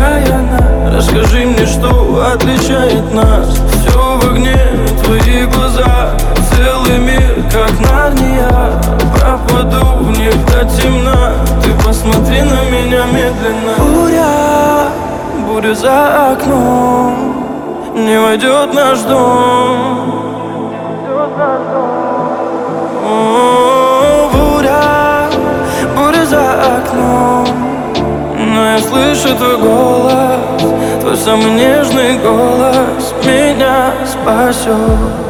отчаянно. Расскажи мне, что отличает нас. Все в огне, твои глаза, целый мир, как Нарния. Пропаду в них до темна, ты посмотри на меня медленно. Буря за окном, не войдет наш дом. Буря за окном, но я слышу твой голос, твой самый нежный голос меня спасет.